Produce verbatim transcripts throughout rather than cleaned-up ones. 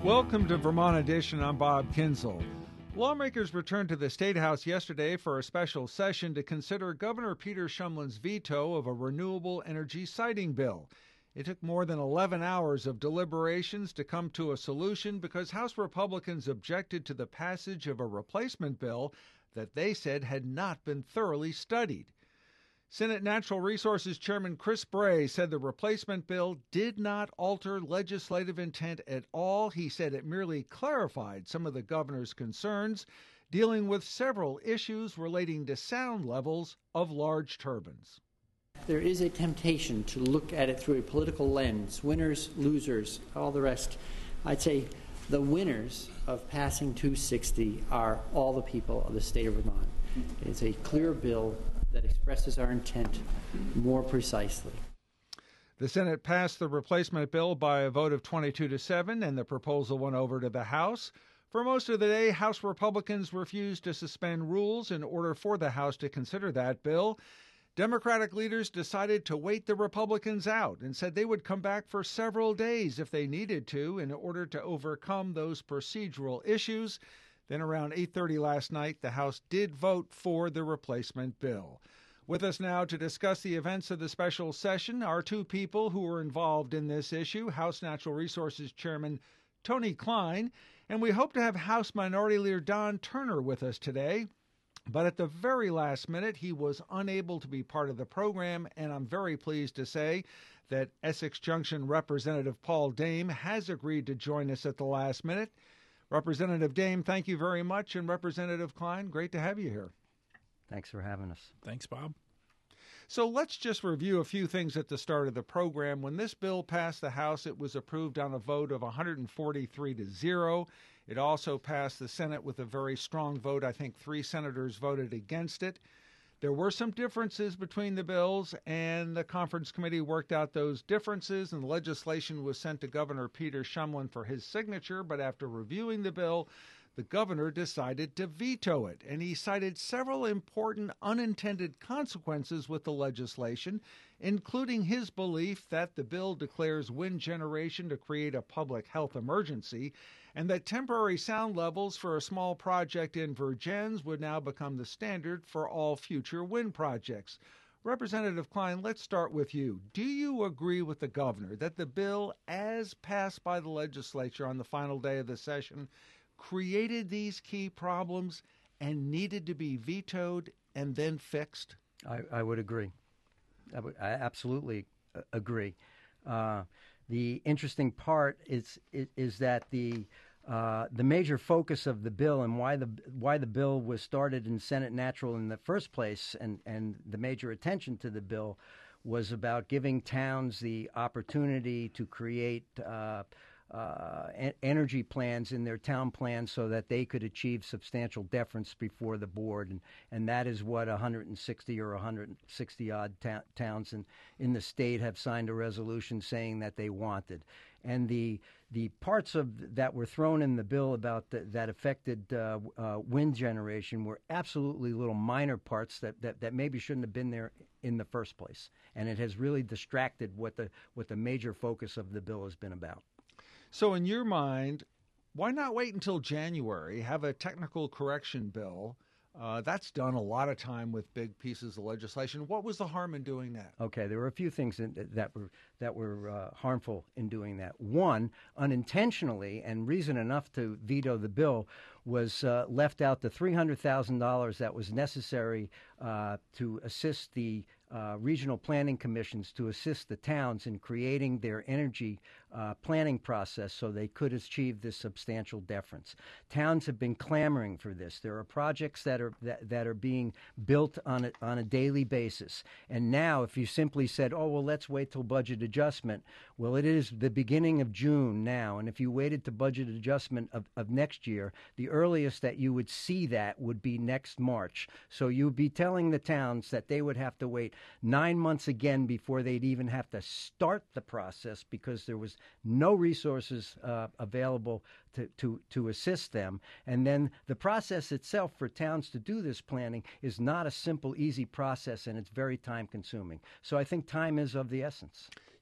Welcome to Vermont Edition. I'm Bob Kinzel. Lawmakers returned to the State House yesterday for a special session to consider Governor Peter Shumlin's veto of a renewable energy siting bill. It took more than eleven hours of deliberations to come to a solution because House Republicans objected to the passage of a replacement bill that they said had not been thoroughly studied. Senate Natural Resources Chairman Chris Bray said the replacement bill did not alter legislative intent at all. He said it merely clarified some of the governor's concerns, dealing with several issues relating to sound levels of large turbines. There is a temptation to look at it through a political lens, winners, losers, all the rest. I'd say the winners of passing two sixty are all the people of the state of Vermont. It's a clear bill that expresses our intent more precisely. The Senate passed the replacement bill by a vote of twenty-two to seven, and the proposal went over to the House. For most of the day, House Republicans refused to suspend rules in order for the House to consider that bill. Democratic leaders decided to wait the Republicans out and said they would come back for several days if they needed to in order to overcome those procedural issues. Then around eight thirty last night, the House did vote for the replacement bill. With us now to discuss the events of the special session are two people who were involved in this issue, House Natural Resources Chairman Tony Kline, and we hope to have House Minority Leader Don Turner with us today. But at the very last minute, he was unable to be part of the program, and I'm very pleased to say that Essex Junction Representative Paul Dame has agreed to join us at the last minute. Representative Dame, thank you very much, and Representative Kline, great to have you here. Thanks for having us. Thanks, Bob. So let's just review a few things at the start of the program. When this bill passed the House, it was approved on a vote of one hundred forty-three to zero. It also passed the Senate with a very strong vote. I think three senators voted against it. There were some differences between the bills, and the conference committee worked out those differences, and the legislation was sent to Governor Peter Shumlin for his signature. But after reviewing the bill, the governor decided to veto it, and he cited several important unintended consequences with the legislation, including his belief that the bill declares wind generation to create a public health emergency, and that temporary sound levels for a small project in Vergennes would now become the standard for all future wind projects. Representative Kline, let's start with you. Do you agree with the governor that the bill, as passed by the legislature on the final day of the session, created these key problems and needed to be vetoed and then fixed? I, I would agree. I, would, I absolutely agree. Uh, the interesting part is is, is that the uh, the major focus of the bill and why the why the bill was started in Senate Natural in the first place, and, and the major attention to the bill was about giving towns the opportunity to create Uh, Uh, en- energy plans in their town plans so that they could achieve substantial deference before the board. And, and that is what one hundred sixty or one hundred sixty odd ta- towns in, in the state have signed a resolution saying that they wanted. And the the parts of that were thrown in the bill about the, that affected uh, uh, wind generation were absolutely little minor parts that, that, that maybe shouldn't have been there in the first place. And it has really distracted what the what the major focus of the bill has been about. So in your mind, why not wait until January, have a technical correction bill? Uh, that's done a lot of time with big pieces of legislation. What was the harm in doing that? Okay, there were a few things in, that were that were uh, harmful in doing that. One, unintentionally, and reason enough to veto the bill, was uh, left out the three hundred thousand dollars that was necessary uh, to assist the uh, regional planning commissions, to assist the towns in creating their energy uh, planning process so they could achieve this substantial deference. Towns have been clamoring for this. There are projects that are that, that are being built on a, on a daily basis. And now, if you simply said, oh, well, let's wait till budget adjustment, well, it is the beginning of June now. And if you waited to budget adjustment of, of next year, the earliest that you would see that would be next March. So you'd be telling the towns that they would have to wait nine months again before they'd even have to start the process because there was no resources uh, available to, to, to assist them. And then the process itself for towns to do this planning is not a simple, easy process, and it's very time consuming. So I think time is of the essence.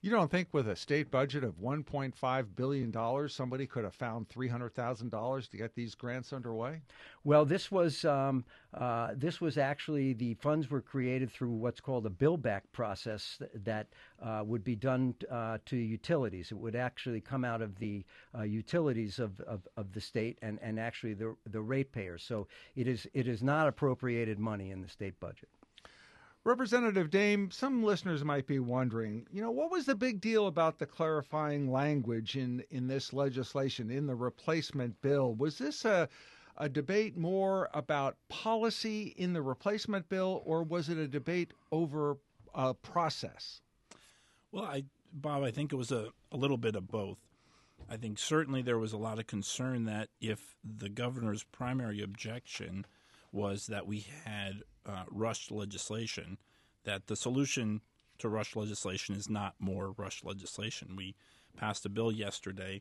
You don't think with a state budget of one point five billion dollars, somebody could have found three hundred thousand dollars to get these grants underway? Well, this was um, uh, this was actually the funds were created through what's called a bill back process that uh, would be done uh, to utilities. It would actually come out of the uh, utilities of, of, of the state and, and actually the the ratepayers. So it is it is not appropriated money in the state budget. Representative Dame, some listeners might be wondering, you know, what was the big deal about the clarifying language in, in this legislation, in the replacement bill? Was this a, a debate more about policy in the replacement bill, or was it a debate over a process? Well, I, Bob, I think it was a, a little bit of both. I think certainly there was a lot of concern that if the governor's primary objection was that we had uh, rushed legislation, that the solution to rushed legislation is not more rushed legislation. We passed a bill yesterday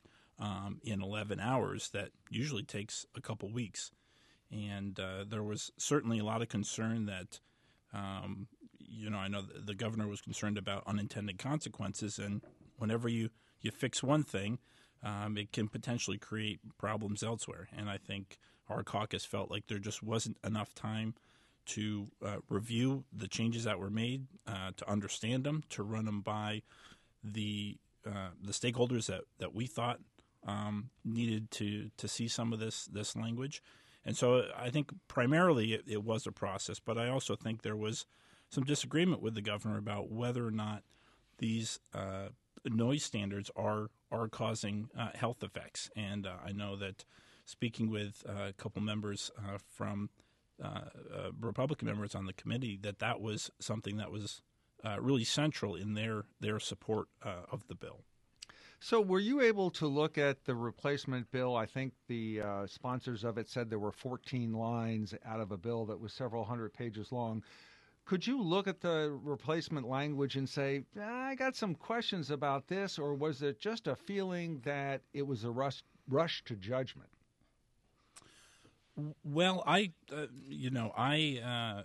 um, in eleven hours that usually takes a couple weeks. And uh, there was certainly a lot of concern that, um, you know, I know the governor was concerned about unintended consequences. And whenever you, you fix one thing, um, it can potentially create problems elsewhere. And I think our caucus felt like there just wasn't enough time to uh, review the changes that were made, uh, to understand them, to run them by the uh, the stakeholders that, that we thought um, needed to, to see some of this this language. And so I think primarily it, it was a process, but I also think there was some disagreement with the governor about whether or not these uh, noise standards are are causing uh, health effects. And uh, I know that speaking with uh, a couple members uh, from uh, uh, Republican members on the committee, that that was something that was uh, really central in their their support uh, of the bill. So were you able to look at the replacement bill? I think the uh, sponsors of it said there were fourteen lines out of a bill that was several hundred pages long. Could you look at the replacement language and say, ah, I got some questions about this, or was it just a feeling that it was a rush, rush to judgment? Well, I, uh, you know, I, uh,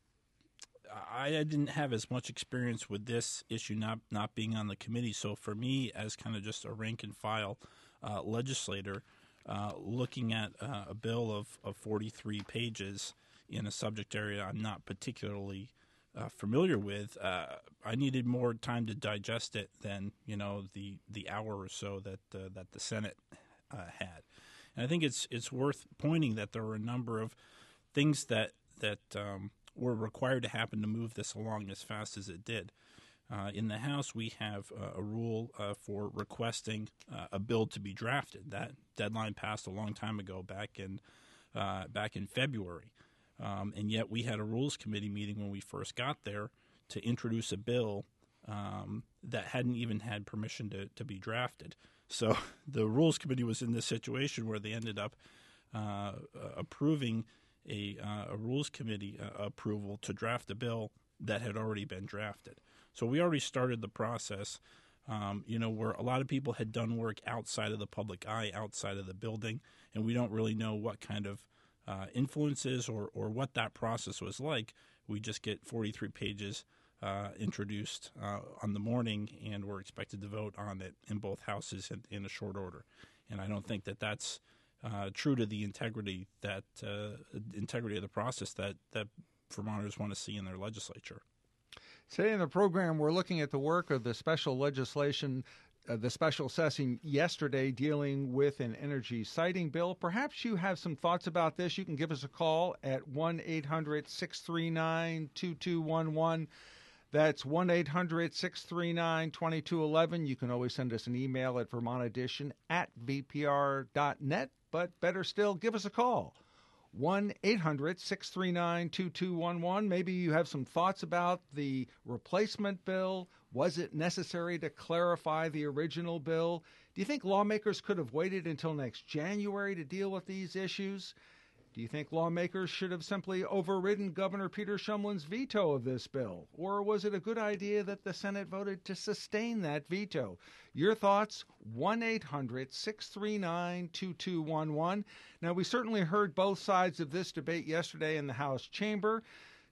I didn't have as much experience with this issue not not being on the committee. So for me, as kind of just a rank and file uh, legislator, uh, looking at uh, a bill of, of forty-three pages in a subject area I'm not particularly uh, familiar with, uh, I needed more time to digest it than you know the the hour or so that uh, that the Senate uh, had. And I think it's it's worth pointing that there were a number of things that that um, were required to happen to move this along as fast as it did. Uh, in the House, we have uh, a rule uh, for requesting uh, a bill to be drafted. That deadline passed a long time ago, back in uh, back in February, um, and yet we had a Rules Committee meeting when we first got there to introduce a bill um, that hadn't even had permission to, to be drafted. So the Rules Committee was in this situation where they ended up uh, approving a, uh, a Rules Committee uh, approval to draft a bill that had already been drafted. So we already started the process, um, you know, where a lot of people had done work outside of the public eye, outside of the building, and we don't really know what kind of uh, influences or, or what that process was like. We just get forty-three pages Uh, introduced uh, on the morning, and we're expected to vote on it in both houses in, in a short order. And I don't think that that's uh, true to the integrity that uh, integrity of the process that, that Vermonters want to see in their legislature. Today in the program, we're looking at the work of the special legislation, uh, the special session yesterday dealing with an energy siting bill. Perhaps you have some thoughts about this. You can give us a call at one eight hundred six three nine two two one one. That's one eight hundred six three nine two two one one. You can always send us an email at vermont edition at v p r dot net. But better still, give us a call. one eight hundred six three nine two two one one. Maybe you have some thoughts about the replacement bill. Was it necessary to clarify the original bill? Do you think lawmakers could have waited until next January to deal with these issues? Do you think lawmakers should have simply overridden Governor Peter Shumlin's veto of this bill? Or was it a good idea that the Senate voted to sustain that veto? Your thoughts, one eight hundred six three nine two two one one. Now, we certainly heard both sides of this debate yesterday in the House chamber.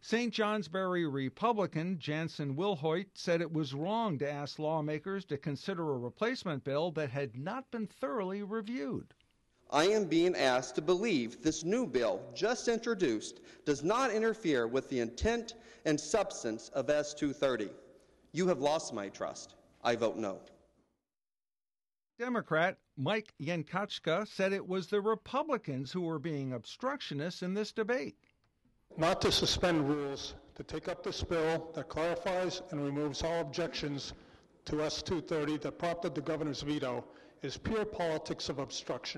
Saint Johnsbury Republican Jansen Wilhoit said it was wrong to ask lawmakers to consider a replacement bill that had not been thoroughly reviewed. I am being asked to believe this new bill, just introduced, does not interfere with the intent and substance of S two thirty. You have lost my trust. I vote no. Democrat Mike Yankachka said it was the Republicans who were being obstructionists in this debate. Not to suspend rules, to take up this bill that clarifies and removes all objections to S two thirty that prompted the governor's veto is pure politics of obstruction.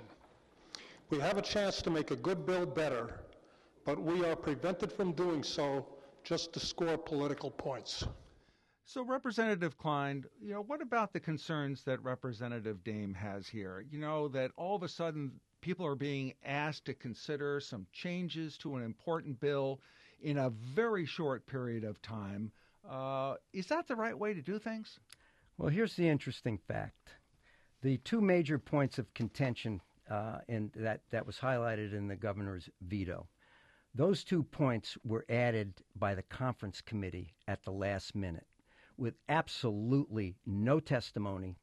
We have a chance to make a good bill better, but we are prevented from doing so just to score political points. So, Representative Klein, you know, what about the concerns that Representative Dame has here? You know, that all of a sudden people are being asked to consider some changes to an important bill in a very short period of time. Uh, is that the right way to do things? Well, here's the interesting fact. The two major points of contention uh, in that, that was highlighted in the governor's veto, those two points were added by the conference committee at the last minute with absolutely no testimony,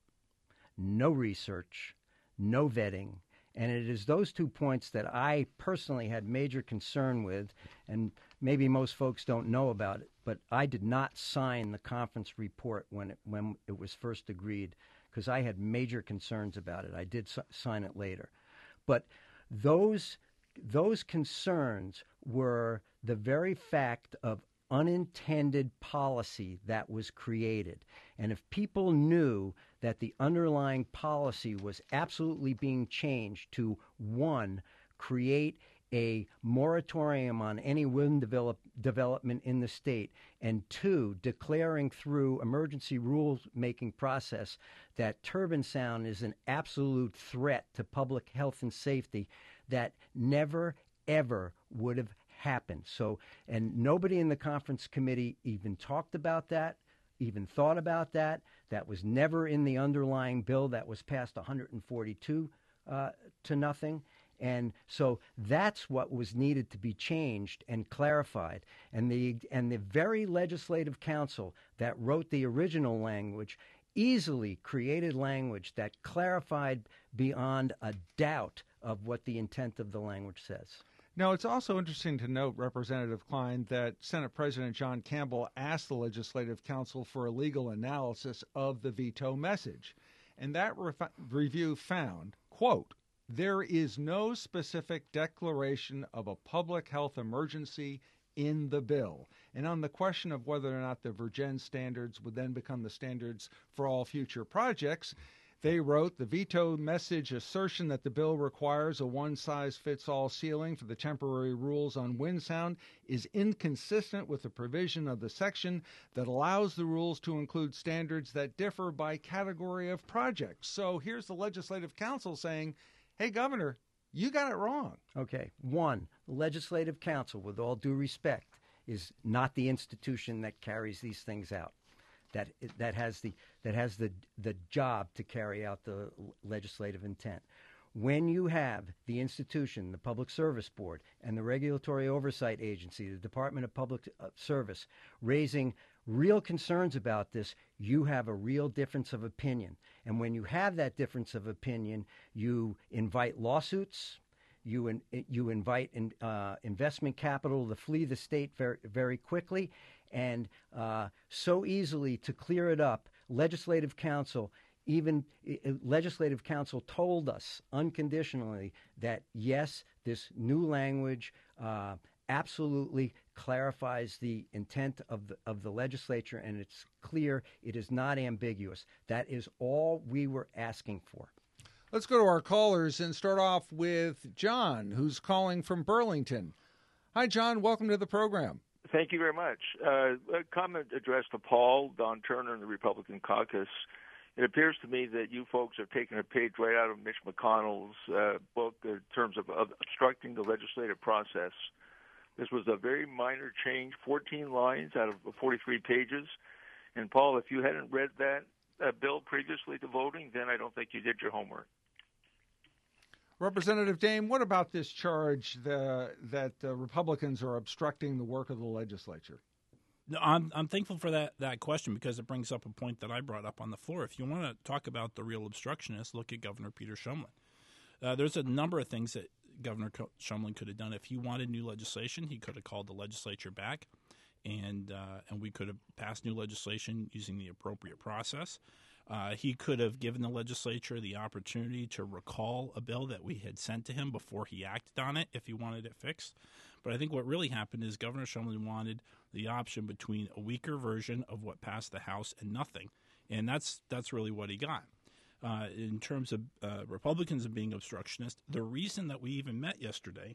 no research, no vetting. And it is those two points that I personally had major concern with, and maybe most folks don't know about it, but I did not sign the conference report when it, when it was first agreed because I had major concerns about it. I did s- sign it later. But those, those concerns were the very fact of unintended policy that was created. And if people knew that the underlying policy was absolutely being changed to, one, create a moratorium on any wind develop, development in the state, and two, declaring through emergency rules-making process that turbine sound is an absolute threat to public health and safety, that never, ever would have happened. So, and nobody in the conference committee even talked about that, even thought about that. That was never in the underlying bill that was passed one hundred forty-two uh, to nothing. And so that's what was needed to be changed and clarified. And the and the very legislative council that wrote the original language easily created language that clarified beyond a doubt of what the intent of the language says. Now, it's also interesting to note, Representative Klein, that Senate President John Campbell asked the Legislative Council for a legal analysis of the veto message. And that re- review found, quote, there is no specific declaration of a public health emergency in the bill. And on the question of whether or not the Virgin standards would then become the standards for all future projects, they wrote, the veto message assertion that the bill requires a one-size-fits-all ceiling for the temporary rules on wind sound is inconsistent with the provision of the section that allows the rules to include standards that differ by category of projects. So here's the Legislative Council saying, hey, Governor, you got it wrong. Okay. One, the Legislative Council, with all due respect, is not the institution that carries these things out. That that has the that has the the job to carry out the legislative intent. When you have the institution, the Public Service Board, and the Regulatory Oversight Agency, the Department of Public Service, raising real concerns about this, you have a real difference of opinion. And when you have that difference of opinion, you invite lawsuits. You in, you invite in, uh, investment capital to flee the state very very quickly. And uh, so easily to clear it up, Legislative Council, even uh, Legislative Council told us unconditionally that, yes, this new language uh, absolutely clarifies the intent of the, of the legislature, and it's clear, it is not ambiguous. That is all we were asking for. Let's go to our callers and start off with John, who's calling from Burlington. Hi, John. Welcome to the program. Thank you very much. Uh, a comment addressed to Paul, Don Turner, and the Republican caucus. It appears to me that you folks have taken a page right out of Mitch McConnell's uh, book in terms of, of obstructing the legislative process. This was a very minor change, fourteen lines out of forty-three pages. And, Paul, if you hadn't read that uh, bill previously to voting, then I don't think you did your homework. Representative Dame, what about this charge the, that uh, Republicans are obstructing the work of the legislature? No, I'm I'm thankful for that, that question because it brings up a point that I brought up on the floor. If you want to talk about the real obstructionists, look at Governor Peter Shumlin. Uh, there's a number of things that Governor Shumlin could have done. If he wanted new legislation, he could have called the legislature back, and uh, and we could have passed new legislation using the appropriate process. Uh, he could have given the legislature the opportunity to recall a bill that we had sent to him before he acted on it if he wanted it fixed. But I think what really happened is Governor Shumlin wanted the option between a weaker version of what passed the House and nothing, and that's that's really what he got. Uh, in terms of uh, Republicans being obstructionist, the reason that we even met yesterday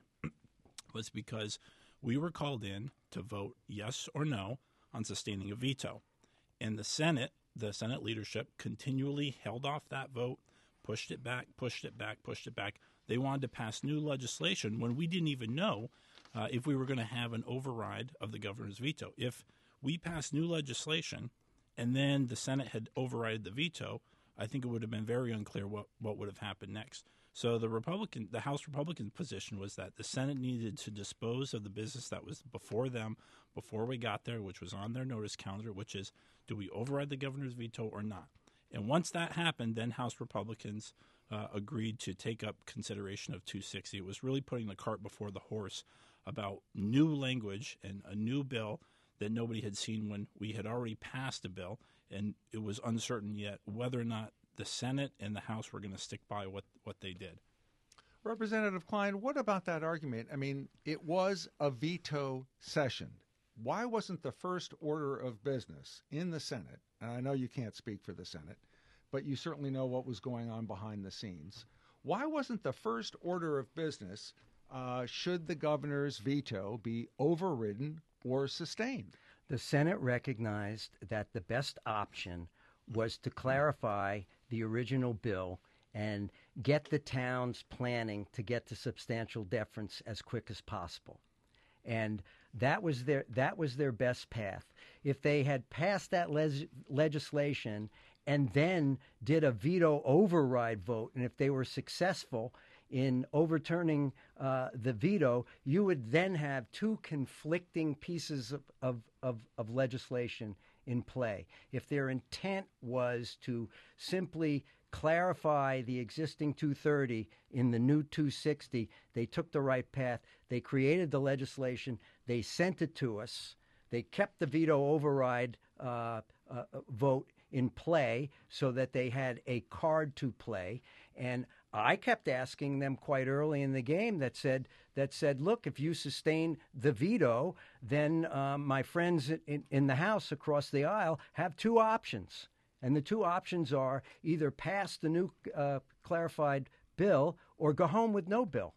was because we were called in to vote yes or no on sustaining a veto. And the Senate, the Senate leadership, continually held off that vote, pushed it back, pushed it back, pushed it back. They wanted to pass new legislation when we didn't even know uh, if we were going to have an override of the governor's veto. If we passed new legislation and then the Senate had overridden the veto, I think it would have been very unclear what, what would have happened next. So the Republican, the House Republican position was that the Senate needed to dispose of the business that was before them, before we got there, which was on their notice calendar, which is, do we override the governor's veto or not? And once that happened, then House Republicans uh, agreed to take up consideration of two sixty. It was really putting the cart before the horse about new language and a new bill that nobody had seen when we had already passed a bill, and it was uncertain yet whether or not the Senate and the House were going to stick by what, what they did. Representative Klein, what about that argument? I mean, it was a veto session. Why wasn't the first order of business in the Senate, and I know you can't speak for the Senate, but you certainly know what was going on behind the scenes. Why wasn't the first order of business, uh, should the governor's veto be overridden or sustained? The Senate recognized that the best option was to clarify the original bill and get the town's planning to get to substantial deference as quick as possible. And that was their that was their best path. If they had passed that les- legislation and then did a veto override vote, and if they were successful in overturning uh, the veto, you would then have two conflicting pieces of, of, of, of legislation in play. If their intent was to simply clarify the existing two thirty in the new two sixty, they took the right path. They created the legislation. They sent it to us. They kept the veto override uh, uh, vote in play so that they had a card to play. And I kept asking them quite early in the game that said, that said, look, if you sustain the veto, then um, my friends in, in the House across the aisle have two options. And the two options are either pass the new uh, clarified bill or go home with no bill.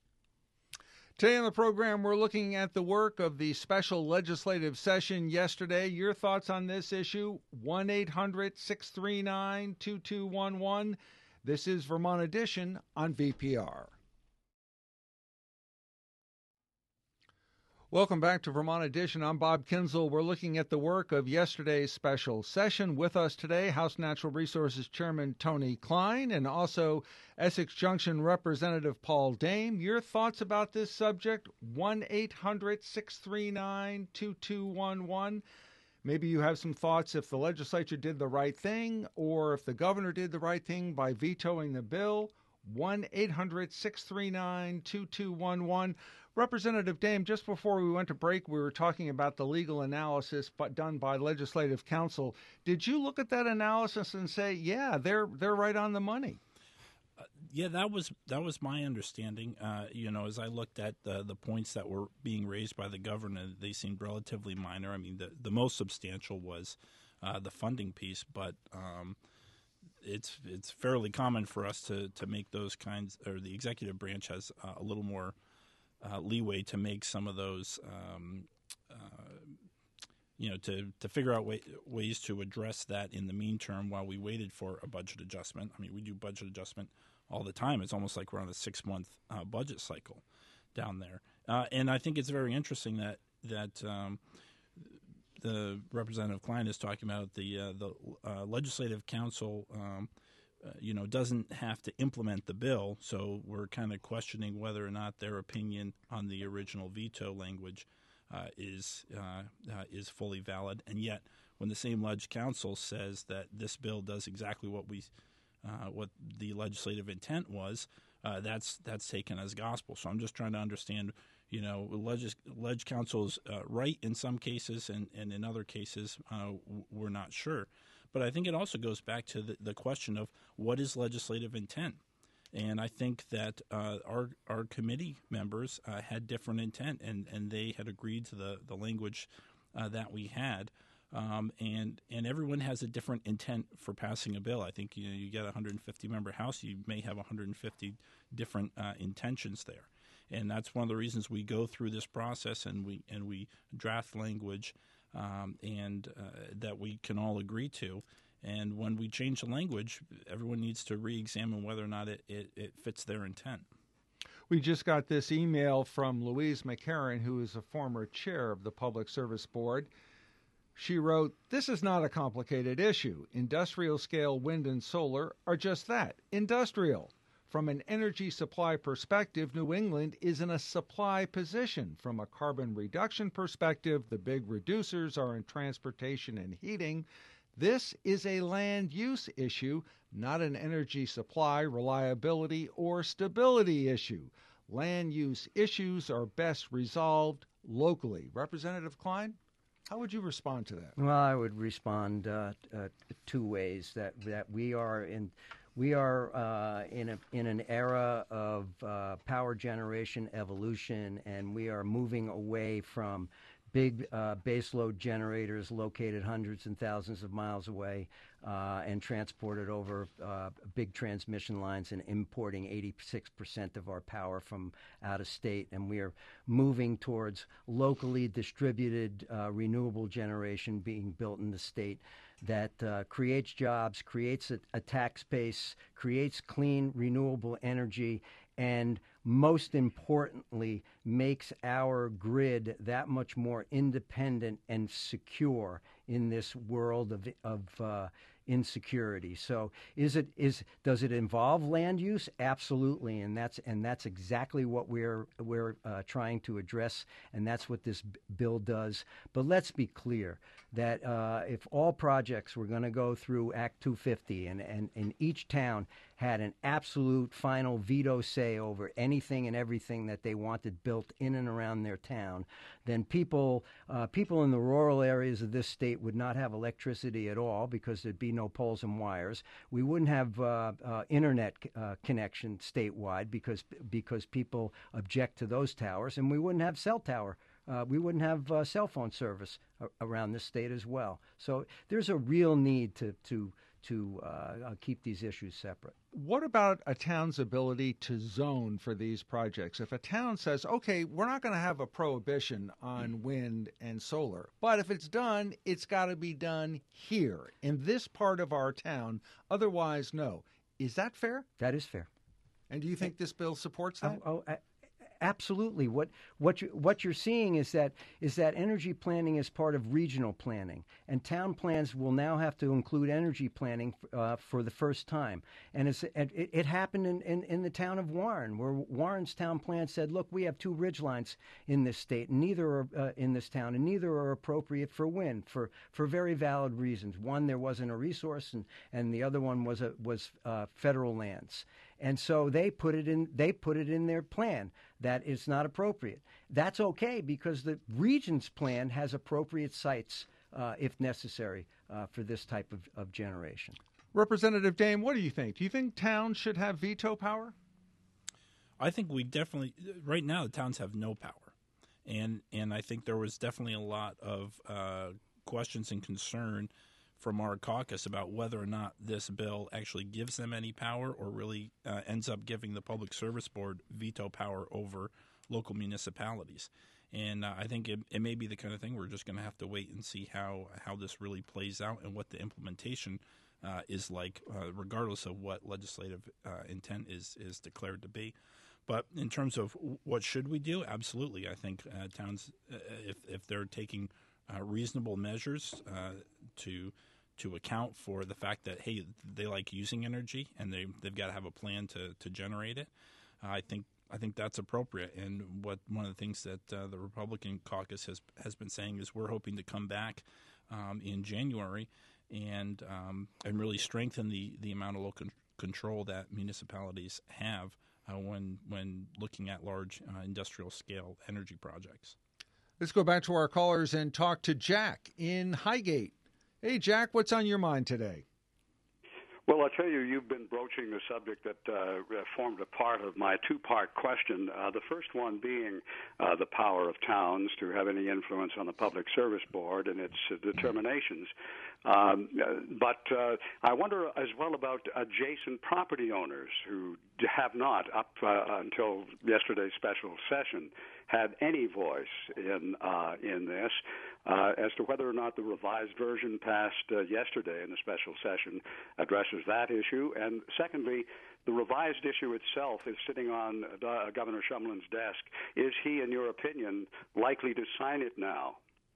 Today on the program, we're looking at the work of the special legislative session yesterday. Your thoughts on this issue, one eight hundred six three nine two two one one. This is Vermont Edition on V P R. Welcome back to Vermont Edition. I'm Bob Kinzel. We're looking at the work of yesterday's special session. With us today, House Natural Resources Chairman Tony Klein and also Essex Junction Representative Paul Dame. Your thoughts about this subject, one eight hundred six three nine two two one one. Maybe you have some thoughts if the legislature did the right thing or if the governor did the right thing by vetoing the bill. one eight hundred six three nine two two one one. Representative Dame, just before we went to break, we were talking about the legal analysis but done by Legislative Counsel. Did you look at that analysis and say, yeah, they're they're right on the money? Uh, yeah, that was that was my understanding. Uh, you know, as I looked at the, the points that were being raised by the governor, they seemed relatively minor. I mean, the, the most substantial was uh, the funding piece, but um, it's it's fairly common for us to, to make those kinds, or the executive branch has uh, a little more Uh, leeway to make some of those, um, uh, you know, to, to figure out way, ways to address that in the mean term while we waited for a budget adjustment. I mean, we do budget adjustment all the time. It's almost like we're on a six-month uh, budget cycle down there. Uh, and I think it's very interesting that that um, the Representative Klein is talking about the uh, the uh, Legislative Council um, uh, you know, doesn't have to implement the bill. So we're kind of questioning whether or not their opinion on the original veto language uh, is uh, uh, is fully valid. And yet, when the same Ledge Council says that this bill does exactly what we uh, what the legislative intent was, uh, that's that's taken as gospel. So I'm just trying to understand. You know, Ledge, Ledge Council is uh, right in some cases, and, and in other cases, uh, we're not sure. But I think it also goes back to the, the question of what is legislative intent. And I think that uh, our our committee members uh, had different intent, and, and they had agreed to the, the language uh, that we had. Um, and and everyone has a different intent for passing a bill. I think you know, you get a one hundred fifty member House, you may have one hundred fifty different uh, intentions there. And that's one of the reasons we go through this process and we and we draft language um, and uh, that we can all agree to. And when we change the language, everyone needs to re-examine whether or not it, it, it fits their intent. We just got this email from Louise McCarran, who is a former chair of the Public Service Board. She wrote, "This is not a complicated issue. Industrial-scale wind and solar are just that, industrial. From an energy supply perspective, New England is in a supply position. From a carbon reduction perspective, the big reducers are in transportation and heating. This is a land use issue, not an energy supply, reliability, or stability issue. Land use issues are best resolved locally." Representative Klein, how would you respond to that? Well, I would respond uh, uh, two ways. That that we are in. We are uh, in a in an era of uh, power generation evolution, and we are moving away from big uh, baseload generators located hundreds and thousands of miles away uh, and transported over uh, big transmission lines and importing eighty-six percent of our power from out of state. And we are moving towards locally distributed uh, renewable generation being built in the state that uh, creates jobs, creates a, a tax base, creates clean, renewable energy, and most importantly, makes our grid that much more independent and secure in this world of, of uh, insecurity. So, is it is does it involve land use? Absolutely, and that's and that's exactly what we're we're uh, trying to address, and that's what this b- bill does. But let's be clear that uh, if all projects were going to go through Act two fifty, and, and and each town had an absolute final veto say over anything and everything that they wanted built in and around their town, then people uh, people in the rural areas of this state would not have electricity at all because there'd be no poles and wires. We wouldn't have uh, uh, internet uh, connection statewide because because people object to those towers, and we wouldn't have cell tower. Uh, we wouldn't have uh, cell phone service a- around this state as well. So there's a real need to to to uh, uh, keep these issues separate. What about a town's ability to zone for these projects? If a town says, okay, we're not going to have a prohibition on wind and solar, but if it's done, it's got to be done here in this part of our town, otherwise no. Is that fair? That is fair. And do you think this bill supports that? Oh, oh, absolutely. What what you what you're seeing is that is that energy planning is part of regional planning, and town plans will now have to include energy planning uh, for the first time. And it's, it, it happened in, in, in the town of Warren, where Warren's town plan said, "Look, we have two ridge lines in this state, and neither are uh, in this town, and neither are appropriate for wind for, for very valid reasons. One, there wasn't a resource, and, and the other one was a, was uh, federal lands." And so they put it in. They put it in their plan that it's not appropriate. That's okay because the region's plan has appropriate sites, uh, if necessary, uh, for this type of, of generation. Representative Dame, what do you think? Do you think towns should have veto power? I think we definitely right now the towns have no power, and and I think there was definitely a lot of uh, questions and concern from our caucus about whether or not this bill actually gives them any power or really uh, ends up giving the Public Service Board veto power over local municipalities. And uh, I think it, it may be the kind of thing we're just going to have to wait and see how, how this really plays out and what the implementation uh, is like, uh, regardless of what legislative uh, intent is, is declared to be. But in terms of what should we do, absolutely. I think uh, towns, uh, if, if they're taking uh, reasonable measures uh, to to account for the fact that, hey, they like using energy and they they've got to have a plan to, to generate it. Uh, I think I think that's appropriate. And what one of the things that uh, the Republican caucus has has been saying is we're hoping to come back um, in January and um, and really strengthen the, the amount of local control that municipalities have uh, when when looking at large uh, industrial scale energy projects. Let's go back to our callers and talk to Jack in Highgate. Hey, Jack, what's on your mind today? Well, I'll tell you, you've been broaching the subject that uh, formed a part of my two-part question. Uh, the first one being uh, the power of towns to have any influence on the Public Service Board and its uh, determinations. Um, but uh, I wonder as well about adjacent property owners who have not, up uh, until yesterday's special session, had any voice in uh, in this. Uh, as to whether or not the revised version passed uh, yesterday in the special session addresses that issue. And secondly, the revised issue itself is sitting on uh, Governor Shumlin's desk. Is he, in your opinion, likely to sign it now?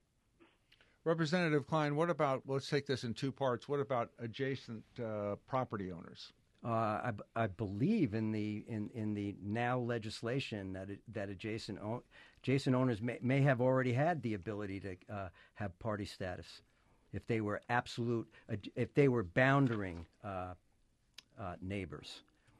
Representative Klein, what about, let's take this in two parts, what about adjacent uh, property owners? Uh, I, I believe in the in, in the now legislation that it, that adjacent o- adjacent owners may, may have already had the ability to uh, have party status if they were absolute if they were boundering uh, uh, neighbors.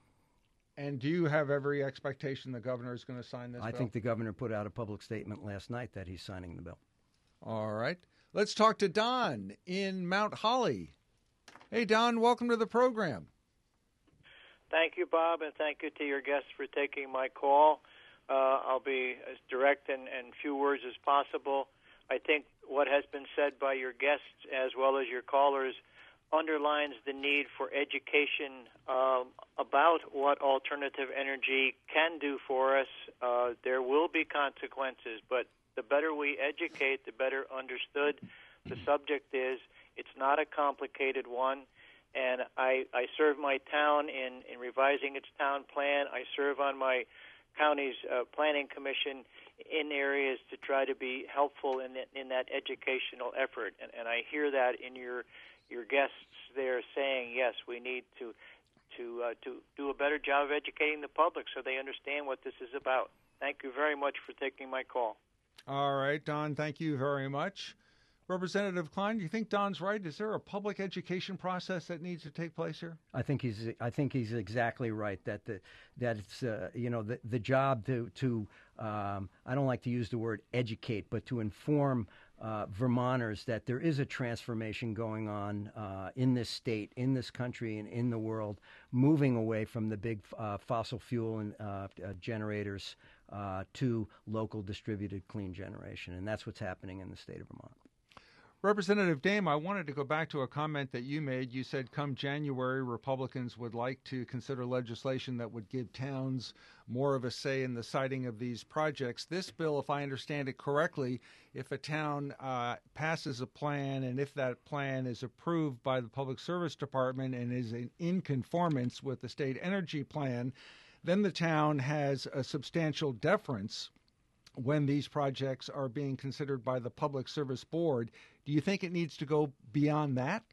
And do you have every expectation the governor is going to sign this I bill? think the governor put out a public statement last night that he's signing the bill. All right. Let's talk to Don in Mount Holly. Hey, Don, welcome to the program. Thank you, Bob, and thank you to your guests for taking my call. Uh, I'll be as direct and, and few words as possible. I think what has been said by your guests as well as your callers underlines the need for education uh, about what alternative energy can do for us. Uh, there will be consequences, but the better we educate, the better understood the subject is. It's not a complicated one. And I, I serve my town in, in revising its town plan. I serve on my county's uh, planning commission in areas to try to be helpful in that, in that educational effort. And, and I hear that in your your guests there saying, yes, we need to to uh, to do a better job of educating the public so they understand what this is about. Thank you very much for taking my call. All right, Don, thank you very much. Representative Klein, do you think Don's right? Is there a public education process that needs to take place here? I think he's. I think he's exactly right. That the that it's uh, you know the the job to to um, I don't like to use the word educate, but to inform uh, Vermonters that there is a transformation going on uh, in this state, in this country, and in the world, moving away from the big uh, fossil fuel and uh, uh, generators uh, to local distributed clean generation, and that's what's happening in the state of Vermont. Representative Dame, I wanted to go back to a comment that you made. You said come January, Republicans would like to consider legislation that would give towns more of a say in the siting of these projects. This bill, if I understand it correctly, if a town uh, passes a plan and if that plan is approved by the Public Service Department and is in, in conformance with the state energy plan, then the town has a substantial deference when these projects are being considered by the Public Service Board. Do you think it needs to go beyond that?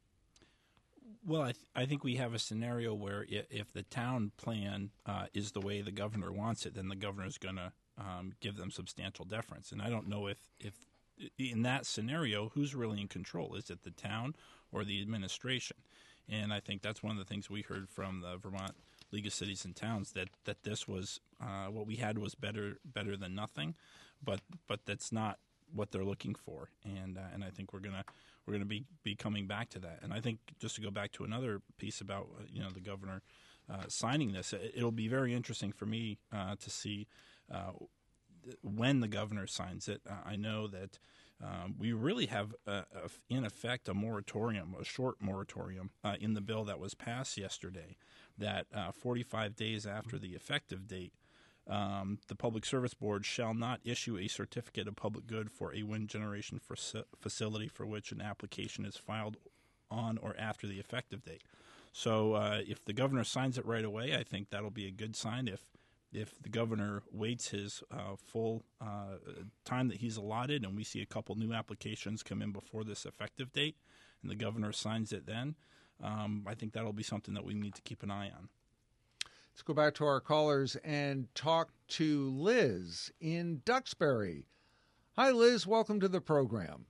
Well, I, th- I think we have a scenario where if, if the town plan uh, is the way the governor wants it, then the governor is going to um, give them substantial deference. And I don't know if, if in that scenario, who's really in control? Is it the town or the administration? And I think that's one of the things we heard from the Vermont League of Cities and Towns, that, that this was uh, what we had was better better than nothing, but but that's not what they're looking for, and uh, and I think we're gonna we're gonna be, be coming back to that. And I think just to go back to another piece about uh, you know the governor uh, signing this, it, it'll be very interesting for me uh, to see uh, when the governor signs it. Uh, I know that. Um, we really have, uh, in effect, a moratorium, a short moratorium uh, in the bill that was passed yesterday, that uh, forty-five days after the effective date, um, the Public Service Board shall not issue a certificate of public good for a wind generation for facility for which an application is filed on or after the effective date. So uh, if the governor signs it right away, I think that'll be a good sign. If if the governor waits his uh, full uh, time that he's allotted and we see a couple new applications come in before this effective date and the governor signs it then, um, I think that'll be something that we need to keep an eye on. Let's go back to our callers and talk to Liz in Duxbury. Hi, Liz. Welcome to the program.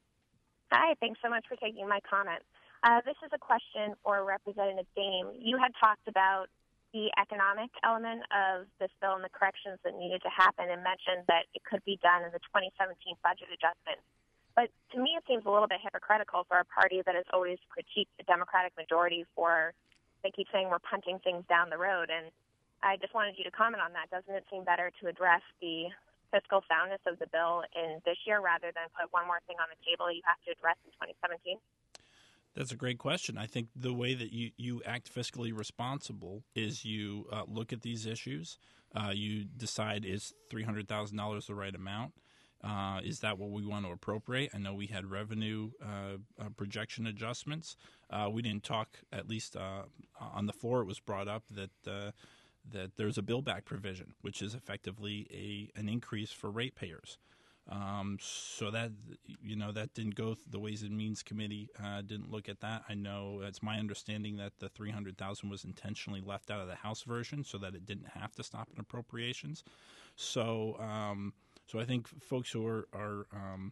Hi. Thanks so much for taking my comment. Uh, this is a question for Representative Dame. You had talked about the economic element of this bill and the corrections that needed to happen and mentioned that it could be done in the twenty seventeen budget adjustment. But to me, it seems a little bit hypocritical for a party that has always critiqued the Democratic majority for, they keep saying we're punting things down the road. And I just wanted you to comment on that. Doesn't it seem better to address the fiscal soundness of the bill in this year rather than put one more thing on the table you have to address in twenty seventeen? That's a great question. I think the way that you, you act fiscally responsible is you uh, look at these issues. Uh, you decide, is three hundred thousand dollars the right amount? Uh, is that what we want to appropriate? I know we had revenue uh, uh, projection adjustments. Uh, we didn't talk, at least uh, on the floor it was brought up, that uh, that there's a bill back provision, which is effectively a an increase for ratepayers. Um, so that, you know, that didn't go, the Ways and Means Committee uh, didn't look at that. I know it's my understanding that the three hundred thousand dollars was intentionally left out of the House version so that it didn't have to stop in appropriations. So um, so I think folks who are, are um,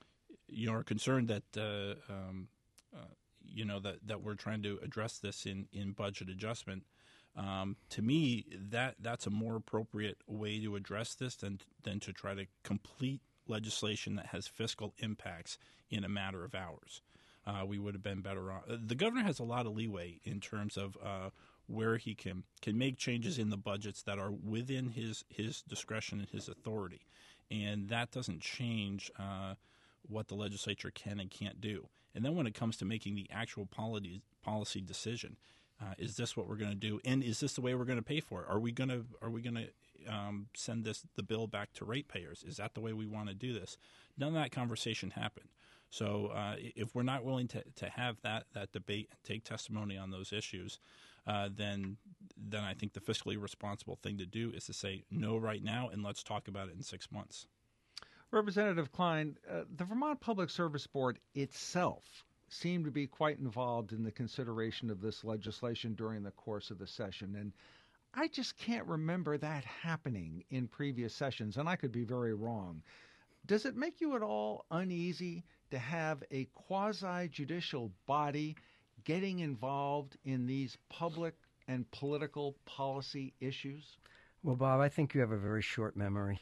you know, are concerned that, uh, um, uh, you know, that, that we're trying to address this in, in budget adjustment, Um, to me, that that's a more appropriate way to address this than than to try to complete legislation that has fiscal impacts in a matter of hours. Uh, we would have been better off. The governor has a lot of leeway in terms of uh, where he can can make changes in the budgets that are within his his discretion and his authority, and that doesn't change uh, what the legislature can and can't do. And then when it comes to making the actual policy policy decision. Uh, is this what we're going to do? And is this the way we're going to pay for it? Are we going to are we going to um, send this the bill back to ratepayers? Is that the way we want to do this? None of that conversation happened. So uh, if we're not willing to, to have that that debate and take testimony on those issues, uh, then then I think the fiscally responsible thing to do is to say no right now and let's talk about it in six months. Representative Klein, uh, the Vermont Public Service Board itself seemed to be quite involved in the consideration of this legislation during the course of the session. And I just can't remember that happening in previous sessions, and I could be very wrong. Does it make you at all uneasy to have a quasi-judicial body getting involved in these public and political policy issues? Well, Bob, I think you have a very short memory.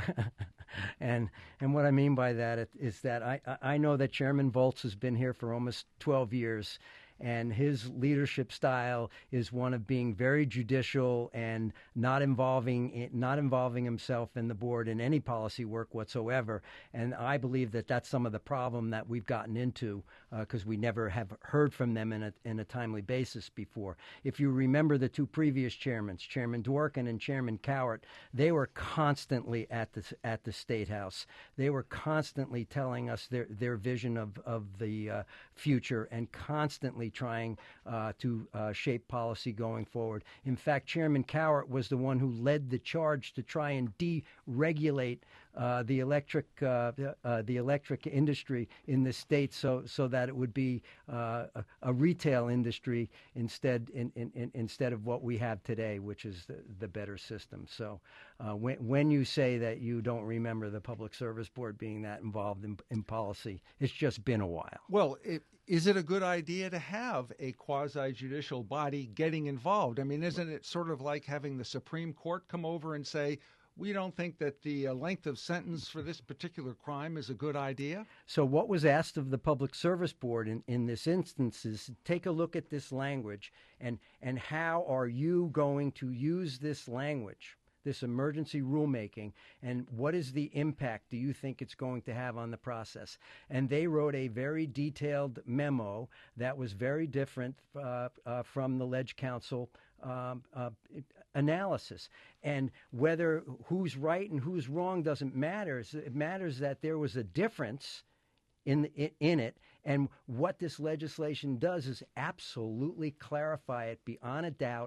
and and what I mean by that is that I, I know that Chairman Volz has been here for almost twelve years, and his leadership style is one of being very judicial and not involving not involving himself in the board in any policy work whatsoever. And I believe that that's some of the problem that we've gotten into because uh, we never have heard from them in a, in a timely basis before. If you remember the two previous chairmen, Chairman Dworkin and Chairman Cowart, they were constantly at the at the State House. They were constantly telling us their their vision of of the uh, future and constantly trying uh, to uh, shape policy going forward. In fact, Chairman Cowart was the one who led the charge to try and deregulate uh, the electric uh, uh, the electric industry in the state, so so that it would be uh, a, a retail industry instead in, in, in, instead of what we have today, which is the, the better system. So uh, when when you say that you don't remember the Public Service Board being that involved in, in policy, it's just been a while. Well, it, is it a good idea to have a quasi-judicial body getting involved? I mean, isn't it sort of like having the Supreme Court come over and say, we don't think that the uh, length of sentence for this particular crime is a good idea? So what was asked of the Public Service Board in, in this instance is take a look at this language and, and how are you going to use this language, this emergency rulemaking, and what is the impact do you think it's going to have on the process? And they wrote a very detailed memo that was very different uh, uh, from the Ledge Council um, uh, analysis. And whether who's right and who's wrong doesn't matter. It matters that there was a difference in in it, and what this legislation does is absolutely clarify it beyond a doubt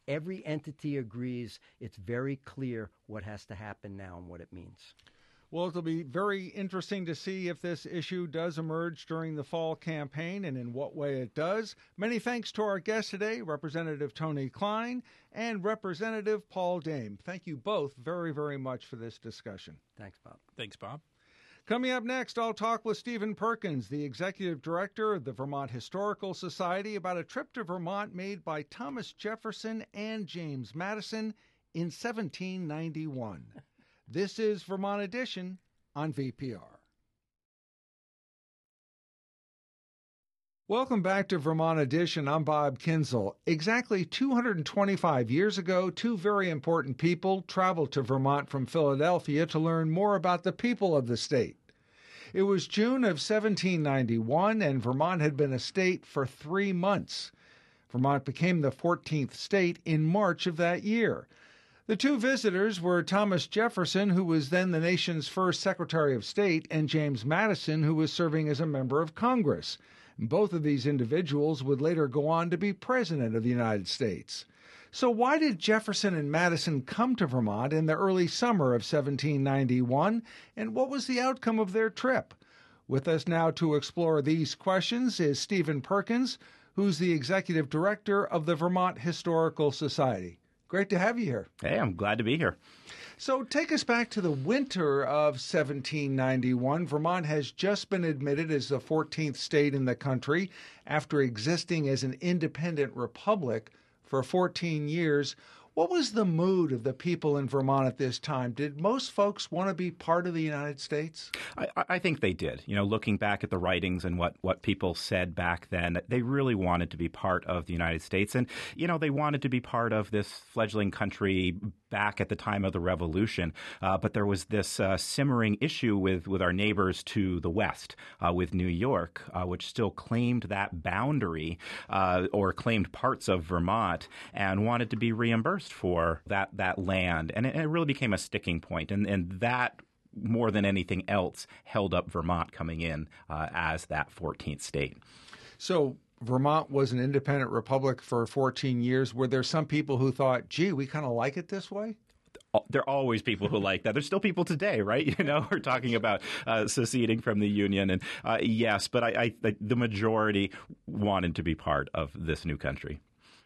Every entity agrees. It's very clear what has to happen now and what it means. Well, it'll be very interesting to see if this issue does emerge during the fall campaign and in what way it does. Many thanks to our guests today, Representative Tony Kline and Representative Paul Dame. Thank you both very, very much for this discussion. Thanks, Bob. Thanks, Bob. Coming up next, I'll talk with Stephen Perkins, the Executive Director of the Vermont Historical Society, about a trip to Vermont made by Thomas Jefferson and James Madison in seventeen ninety-one. This is Vermont Edition on V P R. Welcome back to Vermont Edition. I'm Bob Kinzel. Exactly two hundred twenty-five years ago, two very important people traveled to Vermont from Philadelphia to learn more about the people of the state. It was June of seventeen ninety-one, and Vermont had been a state for three months. Vermont became the fourteenth state in March of that year. The two visitors were Thomas Jefferson, who was then the nation's first Secretary of State, and James Madison, who was serving as a member of Congress. Both of these individuals would later go on to be President of the United States. So why did Jefferson and Madison come to Vermont in the early summer of seventeen ninety-one, and what was the outcome of their trip? With us now to explore these questions is Stephen Perkins, who's the Executive Director of the Vermont Historical Society. Great to have you here. Hey, I'm glad to be here. So take us back to the winter of seventeen ninety-one. Vermont has just been admitted as the fourteenth state in the country after existing as an independent republic for fourteen years. What was the mood of the people in Vermont at this time? Did most folks want to be part of the United States? I, I think they did. You know, looking back at the writings and what, what people said back then, they really wanted to be part of the United States. And, you know, they wanted to be part of this fledgling country back at the time of the Revolution. Uh, but there was this uh, simmering issue with, with our neighbors to the west, uh, with New York, uh, which still claimed that boundary uh, or claimed parts of Vermont and wanted to be reimbursed for that that land. And it, and it really became a sticking point. And, and that, more than anything else, held up Vermont coming in uh, as that fourteenth state. So Vermont was an independent republic for fourteen years. Were there some people who thought, gee, we kind of like it this way? There are always people who like that. There's still people today, right? You know, we're talking about uh, seceding from the Union. And uh, yes, but I, I, the majority wanted to be part of this new country.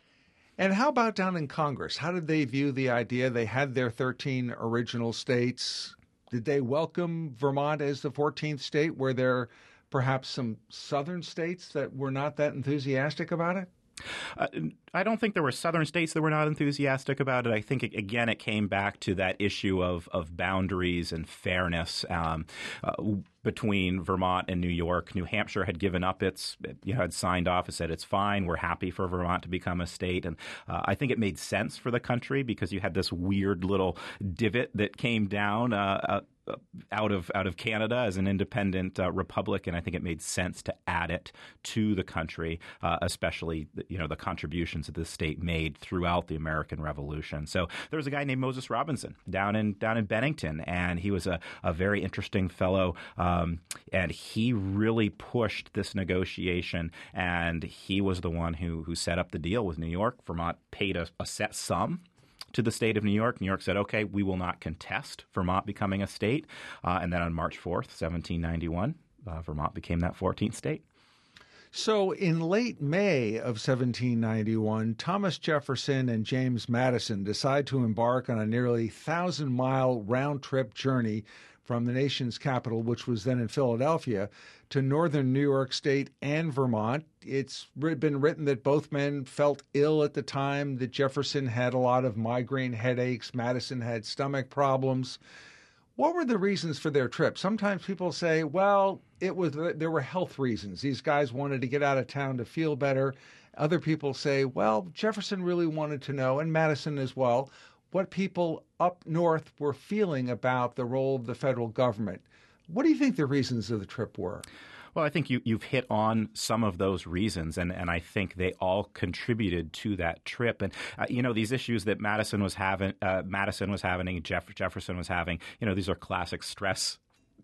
And how about down in Congress? How did they view the idea? They had their thirteen original states. Did they welcome Vermont as the fourteenth state? Were there perhaps some southern states that were not that enthusiastic about it? Uh, I don't think there were southern states that were not enthusiastic about it. I think, it, again, it came back to that issue of, of boundaries and fairness um, uh, between Vermont and New York. New Hampshire had given up its, you know, had signed off and said, it's fine, we're happy for Vermont to become a state. And uh, I think it made sense for the country because you had this weird little divot that came down uh, uh, out of out of Canada as an independent uh, republic, and I think it made sense to add it to the country, uh, especially you know the contributions that the state made throughout the American Revolution. So there was a guy named Moses Robinson down in down in Bennington, and he was a, a very interesting fellow, um, and he really pushed this negotiation, and he was the one who who set up the deal with New York. Vermont paid a, a set sum to the state of New York. New York said, okay, we will not contest Vermont becoming a state. Uh, and then on March fourth, seventeen ninety-one, uh, Vermont became that fourteenth state. So in late May of seventeen ninety-one, Thomas Jefferson and James Madison decide to embark on a nearly thousand-mile round-trip journey from the nation's capital, which was then in Philadelphia, to northern New York State and Vermont. It's been written that both men felt ill at the time, that Jefferson had a lot of migraine headaches, Madison had stomach problems. What were the reasons for their trip? Sometimes people say, well, it was there were health reasons. These guys wanted to get out of town to feel better. Other people say, well, Jefferson really wanted to know, and Madison as well, what people up north were feeling about the role of the federal government. What do you think the reasons of the trip were? Well, I think you, you've hit on some of those reasons, and, and I think they all contributed to that trip. And, uh, you know, these issues that Madison was having, uh, Madison was having, Jeff, Jefferson was having, you know, these are classic stress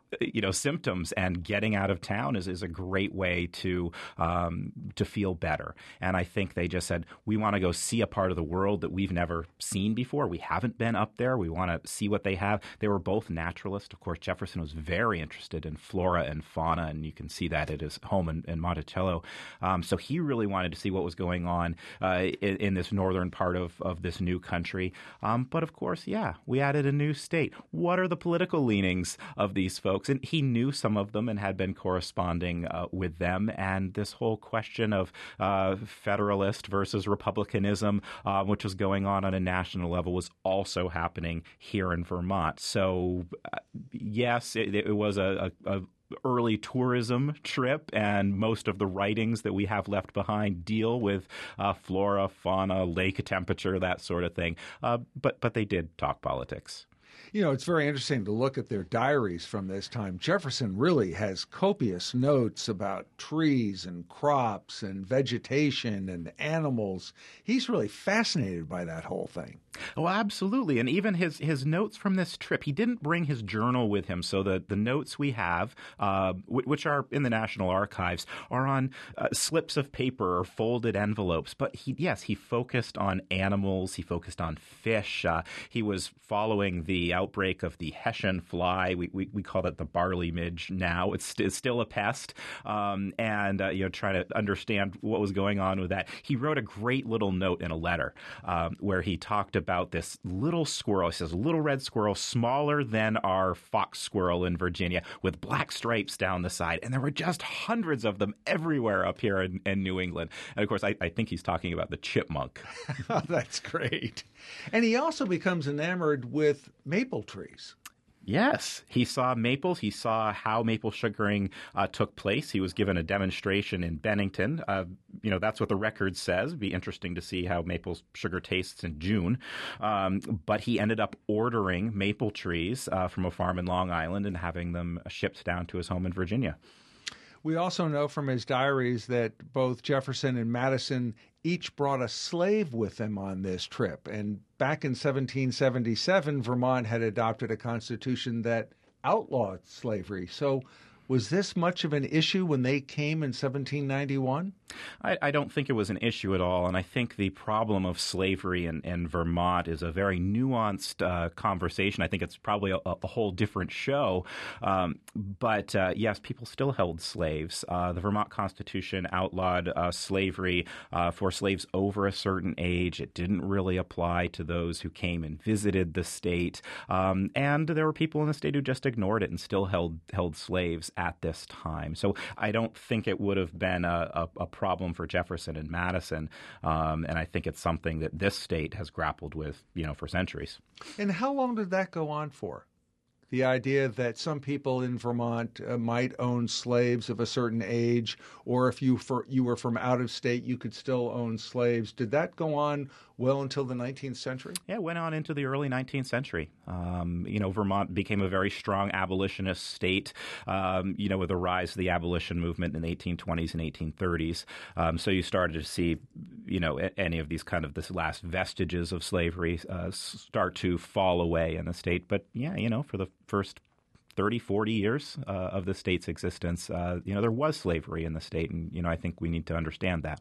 you know, symptoms, and getting out of town is, is a great way to um, to feel better. And I think they just said, we want to go see a part of the world that we've never seen before. We haven't been up there. We want to see what they have. They were both naturalists. Of course, Jefferson was very interested in flora and fauna, and you can see that at his home in, in Monticello. Um, so he really wanted to see what was going on uh, in, in this northern part of, of this new country. Um, but of course, yeah, we added a new state. What are the political leanings of these folks? And he knew some of them and had been corresponding uh, with them. And this whole question of uh, Federalist versus Republicanism, uh, which was going on on a national level, was also happening here in Vermont. So, uh, yes, it, it was a, a, a early tourism trip, and most of the writings that we have left behind deal with uh, flora, fauna, lake temperature, that sort of thing. Uh, but but they did talk politics. You know, it's very interesting to look at their diaries from this time. Jefferson really has copious notes about trees and crops and vegetation and animals. He's really fascinated by that whole thing. Oh, absolutely. And even his, his notes from this trip, he didn't bring his journal with him. So the, the notes we have, uh, w- which are in the National Archives, are on uh, slips of paper or folded envelopes. But he, yes, he focused on animals. He focused on fish. Uh, he was following the outbreak of the Hessian fly. We, we, we call it the barley midge now. It's, it's still a pest. Um, and, uh, you know, trying to understand what was going on with that. He wrote a great little note in a letter um, where he talked about about this little squirrel. He says, a little red squirrel, smaller than our fox squirrel in Virginia, with black stripes down the side. And there were just hundreds of them everywhere up here in, in New England. And of course, I, I think he's talking about the chipmunk. Oh, that's great. And he also becomes enamored with maple trees. Yes, he saw maples. He saw how maple sugaring uh, took place. He was given a demonstration in Bennington. Uh, you know, that's what the record says. It'd be interesting to see how maple sugar tastes in June. Um, but he ended up ordering maple trees uh, from a farm in Long Island and having them shipped down to his home in Virginia. We also know from his diaries that both Jefferson and Madison each brought a slave with them on this trip. And back in seventeen seventy-seven, Vermont had adopted a constitution that outlawed slavery. So was this much of an issue when they came in seventeen ninety-one? I, I don't think it was an issue at all. And I think the problem of slavery in, in Vermont is a very nuanced uh, conversation. I think it's probably a, a whole different show. Um, but uh, yes, people still held slaves. Uh, the Vermont Constitution outlawed uh, slavery uh, for slaves over a certain age. It didn't really apply to those who came and visited the state. Um, and there were people in the state who just ignored it and still held held slaves at this time. So I don't think it would have been a, a, a problem for Jefferson and Madison, um, and I think it's something that this state has grappled with, you know, for centuries. And how long did that go on for? The idea that some people in Vermont uh, might own slaves of a certain age, or if you for, you were from out of state, you could still own slaves. Did that go on well until the nineteenth century? Yeah, it went on into the early nineteenth century. Um, you know, Vermont became a very strong abolitionist state, um, you know, with the rise of the abolition movement in the eighteen twenties and eighteen thirties. Um, so you started to see, you know, any of these kind of this last vestiges of slavery uh, start to fall away in the state. But yeah, you know, for the first thirty, forty years uh, of the state's existence, uh, you know, there was slavery in the state. And, you know, I think we need to understand that.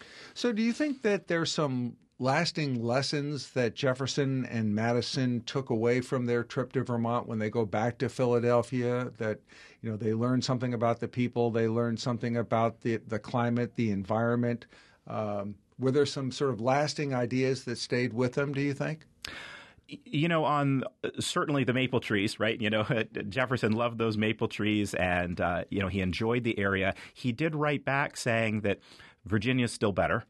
So do you think that there's some lasting lessons that Jefferson and Madison took away from their trip to Vermont when they go back to Philadelphia, that, you know, they learned something about the people, they learned something about the, the climate, the environment? Um, were there some sort of lasting ideas that stayed with them, do you think? You know, on certainly the maple trees, right? You know, Jefferson loved those maple trees and, uh, you know, he enjoyed the area. He did write back saying that Virginia's still better.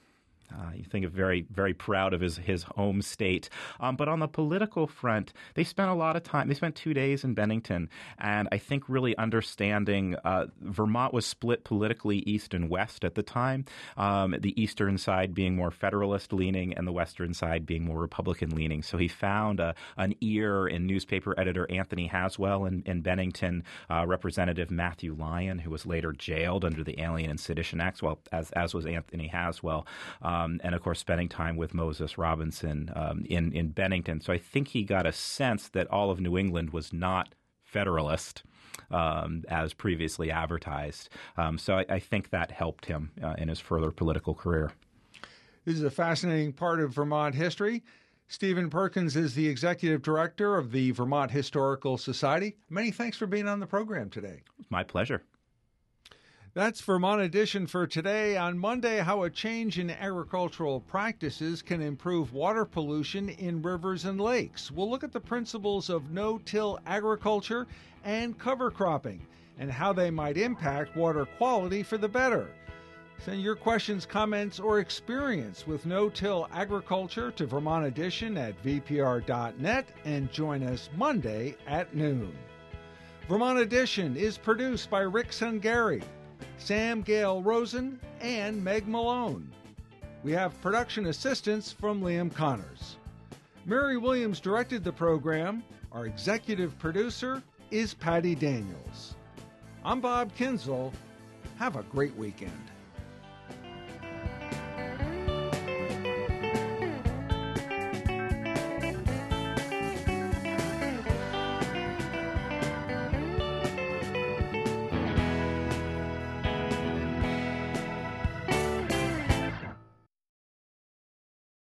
Uh, you think of very, very proud of his, his home state. Um, but on the political front, they spent a lot of time. They spent two days in Bennington. And I think really understanding uh, Vermont was split politically east and west at the time, um, the eastern side being more Federalist leaning and the western side being more Republican leaning. So he found a, an ear in newspaper editor Anthony Haswell in, in Bennington, uh, Representative Matthew Lyon, who was later jailed under the Alien and Sedition Acts, well, as, as was Anthony Haswell. Um, Um, and, of course, spending time with Moses Robinson um, in, in Bennington. So I think he got a sense that all of New England was not Federalist. um, as previously advertised. Um, so I, I think that helped him uh, in his further political career. This is a fascinating part of Vermont history. Stephen Perkins is the executive director of the Vermont Historical Society. Many thanks for being on the program today. My pleasure. That's Vermont Edition for today. On Monday, how a change in agricultural practices can improve water pollution in rivers and lakes. We'll look at the principles of no-till agriculture and cover cropping and how they might impact water quality for the better. Send your questions, comments, or experience with no-till agriculture to Vermont Edition at v p r dot net and join us Monday at noon. Vermont Edition is produced by Rick Sungari, Sam Gale Rosen, and Meg Malone. We have production assistance from Liam Connors. Mary Williams directed the program. Our executive producer is Patty Daniels. I'm Bob Kinsel. Have a great weekend.